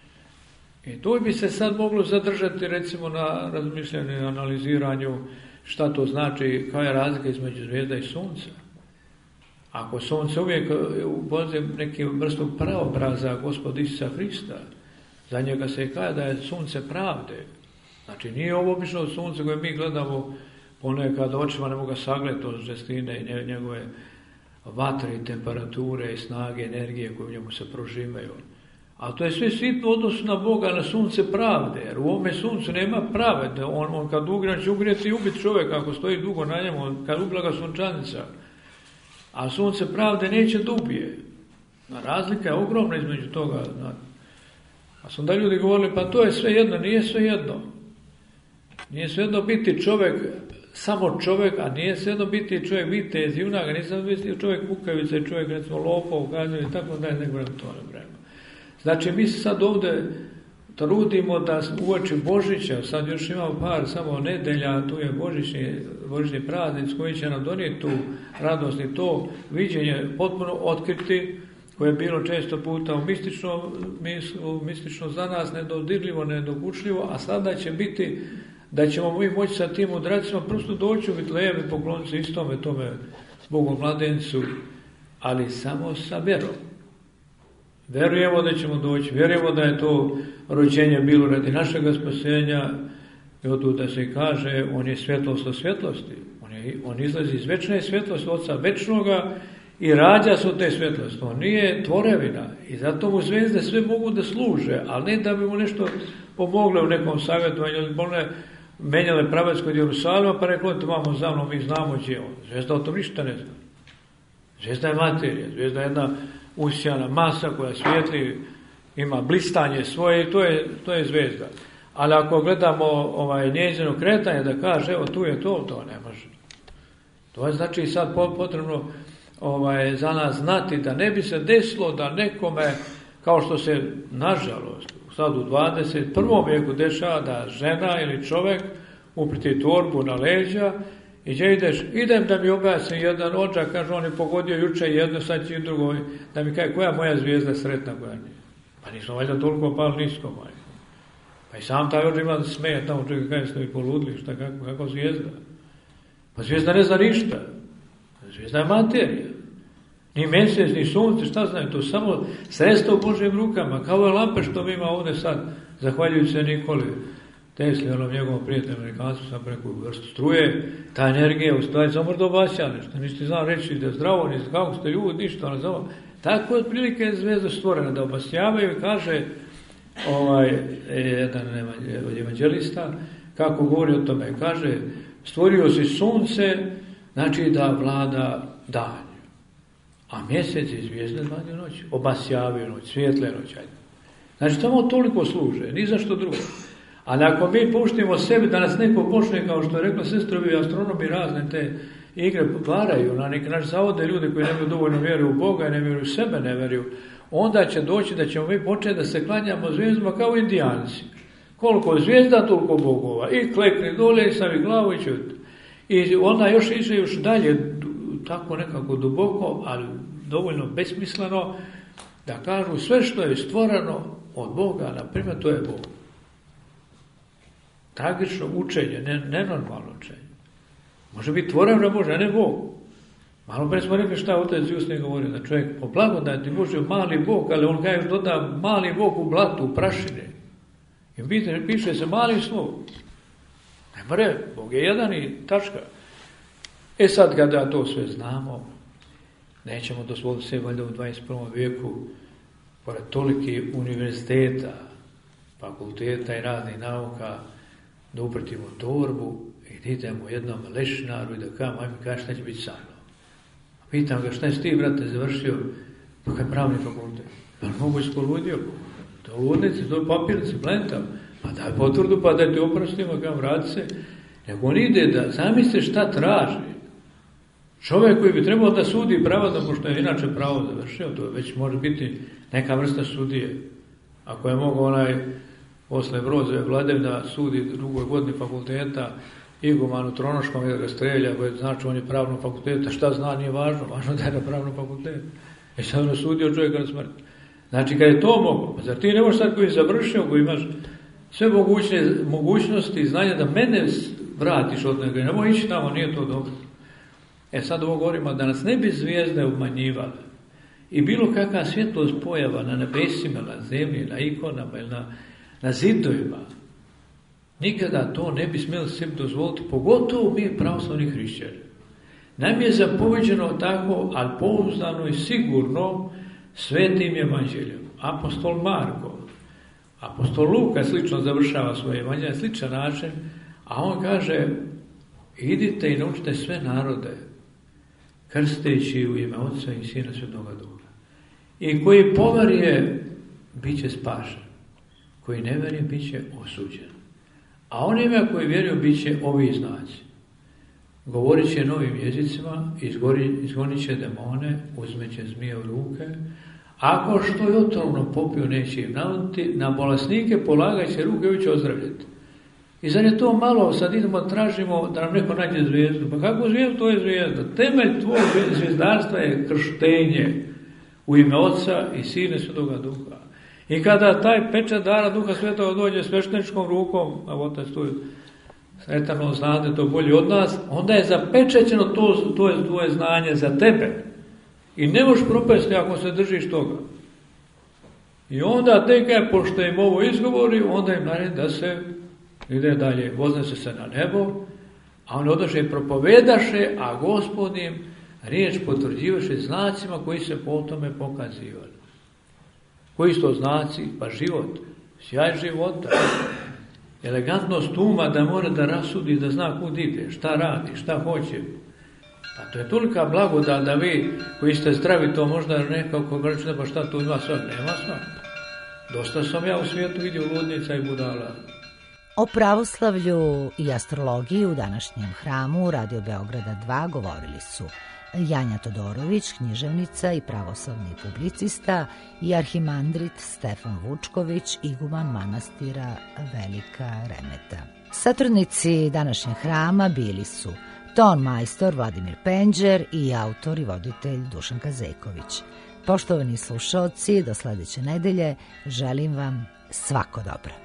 I tu bi se sad moglo zadržati recimo na razmišljanju i analiziranju šta to znači, koja je razlika između zvijezda i sunca. Ako sunce uvijek upozna neki vrstu praobraza Gospoda Isusa Hrista, za njega se kaže da je sunce pravde. Znači nije ovo obično sunce koje mi gledamo ponekad očima ne mogu ga sagledati od žestine i njegove vatre i temperature i snage, energije koje u njemu se prožimaju. A to je sve sitno u odnosu na Boga, na sunce pravde, jer u ovome suncu nema pravde. On kad ugre će ugrijeti i ubiti čovjeka ako stoji dugo na njemu, kad ubila ga sunčanica. A sunce pravde neće da ubije. Razlika je ogromna između toga. A su onda ljudi govorili, pa to je sve jedno, nije sve jedno. Nije sve jedno biti čovjek, samo čovjek, a nije sve jedno biti čovjek vitez, junak, nije sve jedno biti čovjek kukavica i čovjek, recimo, lopov, kazan i tako da je nek vreme to ne vreme. Znači, mi se sad ovdje trudimo da uoči Božića, sad još imamo par samo nedelja, tu je božićni praznik koji će nam donijeti tu radost i to viđenje potpuno otkriti, koje je bilo često puta u mistično za nas, nedodirljivo, nedokučljivo, a sada će biti da ćemo mi moći sa tim mudracima prosto doći u Vitlejem i pokloniti se istome tome Bogomladencu, ali samo sa verom. Verujemo da ćemo doći, vjerujemo da je to rođenje bilo radi našega spasenja i od tuda se kaže, on je svjetlost od svjetlosti. On izlazi iz večne svjetlosti, Oca večnoga i rađa se od te svjetlosti. On nije tvorevina i zato mu zvijezde sve mogu da služe, ali ne da bi mu nešto pomogle u nekom savjetovanju ili bolne menjale pravac kod Jerusalima pa reklo, vamo za mnom, mi znamo gdje je on. Zvijezda o tom ništa ne zna. Zvijezda je materija, zvijezda je jedna usijana masa koja svijetli, ima blistanje svoje i to je zvijezda. Ali ako gledamo njezino kretanje da kaže, evo tu je to ne može. To je znači sad potrebno za nas znati, da ne bi se desilo da nekome, kao što se nažalost sad u 21. vijeku dešava, da žena ili čovjek upriti torbu na leđa i gdje ideš, idem da mi objasni jedan odžak, kaže on je pogodio juče jedno, sad će i drugo, da mi kaže koja moja zvijezda sretna, koja nije. Pa nismo valjda toliko pali nisko, majko. Pa i sam taj odžak ima da smeje tamo, čovjek kaže ste mi poludili, šta, kako zvijezda? Pa zvijezda ne zna ništa. Zvijezda je materija. Ni mjesec, ni sunce, šta znaju, to samo sredstvo u Božjim rukama, kao je lampe što mi ima ovdje sad, zahvaljujući se Nikoli Tesli, onom njegovom prijatelju Amerikancu, sam preko vrstu struje, ta energija u stvari samo dobaća nešto, niste znam reći da je zdravo, niste kako ste ljudi, ništa, ono zove. Tako je otprilike zvijezda stvorena, da obasjavaju i kaže jedan evanđelista, kako govori o tome, kaže, stvorio si sunce, znači da vlada danju. A mjesec i zvijezde vladaju noć, obasjavaju noć, svijetle noć. Znači, samo toliko služe, ni za što drugo. Ali ako mi puštimo sebi da nas neko počne, kao što je rekla sestrovi astronomi, razne te igre varaju, na neki način zavode ljude koji nemaju dovoljno vjeruju u Boga i ne vjeruju u sebe, ne vjeruju, onda će doći da ćemo mi početi da se klanjamo zvijezdama kao indijanci. Koliko zvijezda, toliko bogova. I klekni dole, i stavi glavu i čuti. I onda još iše još dalje, tako nekako duboko, ali dovoljno besmisleno, da kažu sve što je stvoreno od Boga, na primjer, to je Bog. Tragično učenje, nenormalno učenje. Može biti tvorevna Božja, a ne Bog. Malo pre smo rekli šta otac Justin govorio, da čovjek po blagodati Božju mali Bog, ali on kaže doda mali Bog u blatu, u prašine. I piše se mali slov. Ne more, Bog je jedan i tačka. E sad, kada to sve znamo, nećemo dozvoliti se valjda u 21. vijeku, pored toliki univerziteta, fakulteta i raznih nauka, da upratimo torbu i da idemo jednom lešinaru i da kažemo, ajme kaže šta će biti sa mnom. Pitam ga, šta je ti, brate, završio? Pa kaj pravni fakultet. Pa mogu je spoludio? To ludnici, to papirnici, blentav. Pa daj potvrdu, pa da ti oprostimo, kam vrati se. Nego on ide da zamisli šta traži. Čovjek koji bi trebao da sudi pravedno, pošto je inače pravo završio, to već može biti neka vrsta sudije. Ako je mogao posle Brozove vladevna sudi drugoj godini fakulteta, igumanu tronoškom jer ga strelja, znači on je pravnog fakulteta, šta zna, nije važno, važno da je na pravnom fakultetu. I sad on osudio čovjeka na smrt. Znači, kad je to mogo, zar ti ne možeš sad koji završio, koji imaš sve mogućnosti i znanja da mene vratiš od njega, nemoj ići tamo, nije to dobro. E sad ovo govorimo da nas ne bi zvijezde obmanjivale i bilo kakva svjetlost pojava na nebesima, na zemlji, na ikonama ili na zidovima, nikada to ne bi smjeli sebi dozvoliti, pogotovo mi pravoslavni hrišćani. Nam je zapoveđeno tako, ali pouzdano i sigurno svetim evanđeljem. Apostol Marko, apostol Luka slično završava svoje evanđelje na sličan način, a on kaže, idite i naučite sve narode, krsteći u ime Otca i Sina Svetoga Duha. I koji poveruje, bit će spašen. Koji ne vjeruje, bit će osuđen. A onima koji vjeruju, bit će ovi znaci. Govorit će novim jezicima, izgonit će demone, uzmet će zmije u ruke. Ako što je otrovno popio, neće im nauditi, na bolesnike polagat će ruke i će ozdravljati. I zar je to malo, sad idemo, tražimo da nam neko nađe zvijezdu. Pa kako zvijezdu? To je zvijezda. Temelj tvojeg zvijezdarstva je krštenje u ime Otca i Sina Svetoga Duha. I kada taj pečat dara Duha Svetoga dođe svešteničkom rukom, a Otac tu eterno znate to bolje od nas, onda je zapečećeno to je tvoje znanje za tebe. I ne možeš propasti ako se držiš toga. I onda tek pošto im ovo izgovori, onda im naredi da se ide dalje, voznese se na nebo, a on odoše i propovedaše, a Gospod im riječ potvrđivaše znacima koji se po tome pokazivali. Koji su to znaci? Pa život, sjaj života, elegantnost uma da mora da rasudi, da zna kud ide, šta radi, šta hoće. Pa to je tolika blagodat da vi koji ste zdravi to možda nekako grčne, pa šta tu ima svak? Nema svak. Dosta sam ja u svijetu vidio ludnica i budala. O pravoslavlju i astrologiji u današnjem hramu Radio Beograda 2 govorili su Janja Todorović, književnica i pravoslavni publicista, i arhimandrit Stefan Vučković, iguman manastira Velika Remeta. Satrudnici današnjeg hrama bili su ton majstor Vladimir Penđer i autor i voditelj Dušanka Zejković. Poštovani slušaoci, do sledeće nedelje želim vam svako dobro.